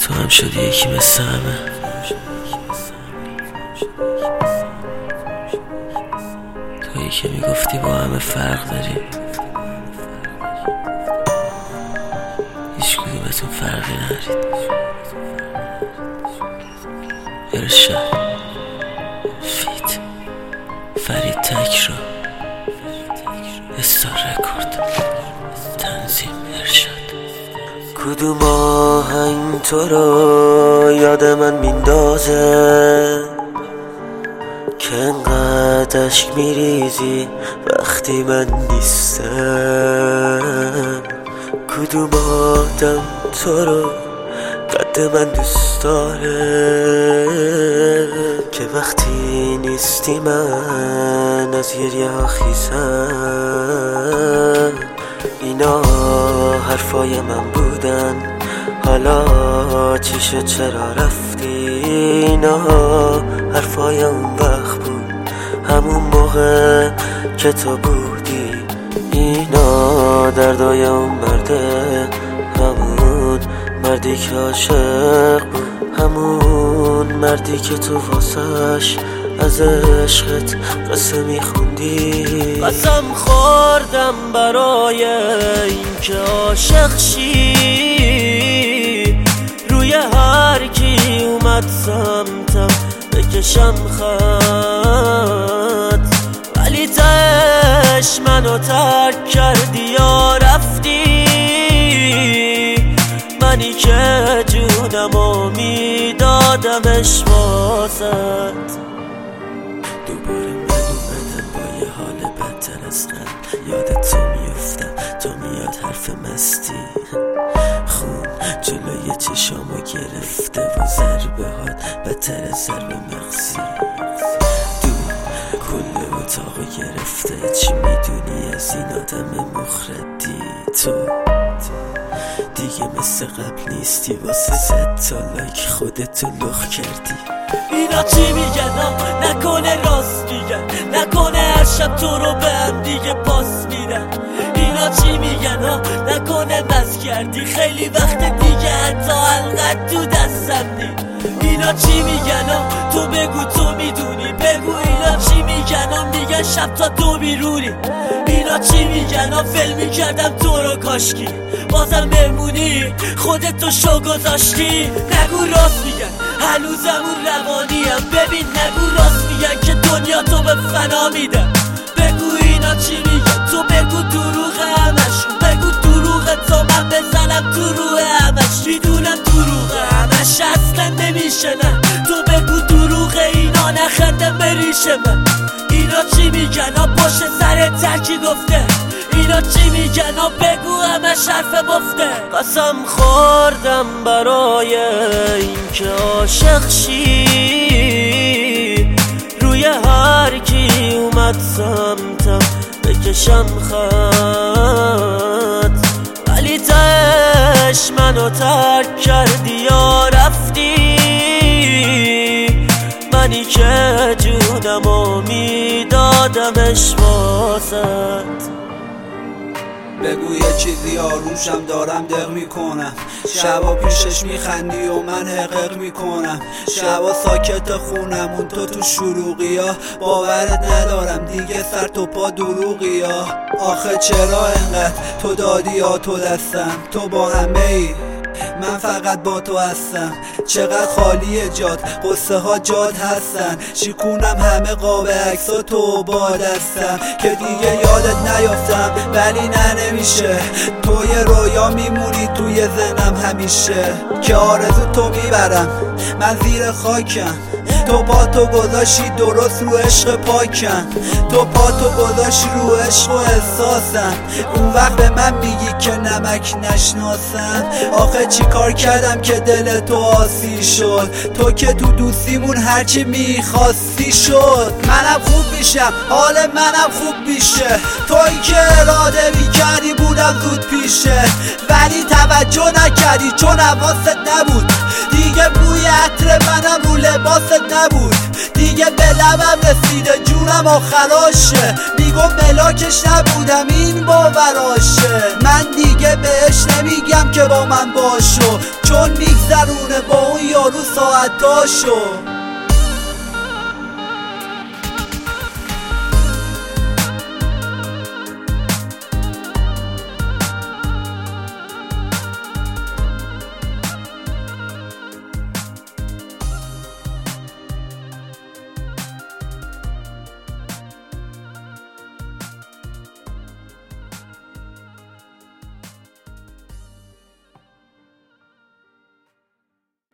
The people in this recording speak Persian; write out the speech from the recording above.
تو هم شدی یکی مثل همه. تویی که میگفتی با همه فرق داریم، هیچ کدومتون فرقی ندارید. ارشاد، فیت، فرید تکرا، استار رکورد، تنظیم ارشاد. کدوم آهنگ تو رو یاد من میندازه که انقدر اشک میریزی وقتی من نیستم؟ کدوم آدم تو رو قد من دوست داره که وقتی نیستی من از گریه ها خیزم؟ اینا حرفای من بودن، حالا چی شد چرا رفتی؟ اینا حرفای اون وقت بود، همون موقع که تو بودی. اینا دردای اون مرده، همون مردی که عاشق بود، همون مردی که تو واسش از عشقت قصه میخوندی. قسم خوردم برای این که عاشق شی، روی هر کی اومد سمتم بکشم خط، ولی تش منو ترک کردی یا رفتی. منی که جونمو میدادمش واسط، دوباره من اومدم با یه حال بدتر از قبل. یادت تو میفتم، تو میاد حرف مستی، خون جلوی چشامو گرفته و ضربه هات بدتر از ضربه مغزی. کل اتاقو گرفته، چی میدونی از این آدم مخردی؟ تو دیگه مثل قبل نیستی، واسه 100 تا لایک خودتو لخ کردی. اینا چی میگن؟ نکنه راست میگن، نکنه هر شب تو رو به هم دیگه پاس میدن. اینا چی میگن؟ نکنه بس کردی خیلی وقت دیگه، حتی حلقت تو دستم نی. اینا چی میگن؟ تو بگو تو میدونی، بگو اینا چی میگن؟ میگن شب تا تو بیرونی. اینا چی میگن؟ فیلم میکردم تو رو کاشکی، بازم بمونی خودتو شو گذاشتی. نگو راست میگن، هنوزمون روانیم، ببین نگو راست میگن که دنیا تو به فنا میدن. بگو اینا چی میگن؟ تو بگو دروغ همشون، بگو دروغ تو من بزنم تو روح همش. میدونم دروغ همش اصلا نمیشه، نه تو بگو دروغ اینا نخنده بریشه من. اینا چی میگن؟ پشت سر ترکی گفته. اینا چی میگن؟ بگو همش حرف مفته. قسم خوردم برای این که عاشق شی، روی هر کی اومد سمتم بکشم خط، ولی تش منو ترک کردی یا رفتی. منی که جونمو میدادمش واسط. بگو یه چیزی آروشم، دارم دق میکنم. شبا پیشش میخندی و من حقق میکنم. شبا ساکت خونم اون تو شروعی ها، باورت ندارم دیگه سر تو پا دروغی ها. آخه چرا انقدر تو دادی یا تو دستم؟ تو با همه ای، من فقط با تو هستم. چقدر خالیه جات، قصه ها جات هستن. شیکونم همه قاب عکسا تو با دستم که دیگه یادت نیافتم، ولی نه نمیشه. تو یه رویا میمونی توی ذهنم همیشه، که آرزو تو میبرم من زیر خاکم. تو پاتو گذاشی درست رو عشق پاکم، تو پاتو گذاشی رو عشق و احساسم. اون وقت به من میگی که نمک نشناسم. آخه چی کار کردم که دل تو آسی شد؟ تو که تو دوستیمون هرچی میخواستی شد. منم خوب میشم، حال منم خوب میشه. تویی که اراده میکردی بودم زود پیشه، ولی توجه نکردی چون حواست نبود. دیگه بوی عطر منم رو لباست نبود، دیگه به لبم رسیده جونم آخراشه. میگم ملاکش نبودم، این باور براشه. من دیگه بهش نمیگم که با من باشو، چون میگذرونه با اون یارو ساعتاشو.